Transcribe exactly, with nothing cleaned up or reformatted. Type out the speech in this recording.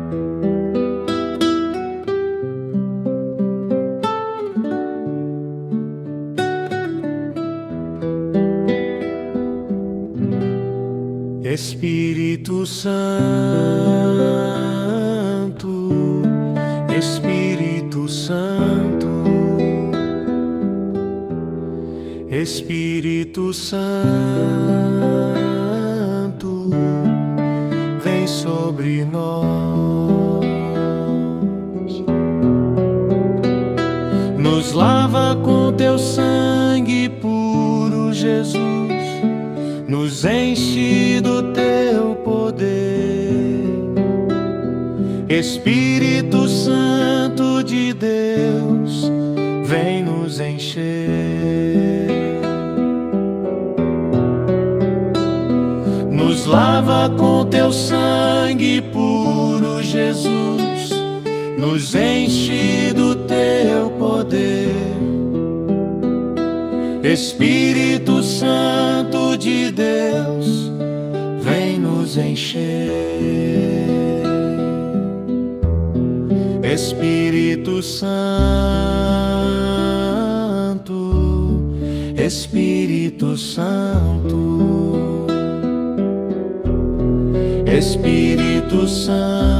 Espírito Santo, Espírito Santo, Espírito Santo, vem sobre nós, nos lava com teu sangue puro, Jesus, nos enche do teu poder. Espírito Santo de Deus, vem nos encher, nos lava com teu sangue puro, Jesus, nos enche do teu poder. Espírito Santo de Deus, vem nos encher. Espírito Santo, Espírito Santo, Espírito Santo,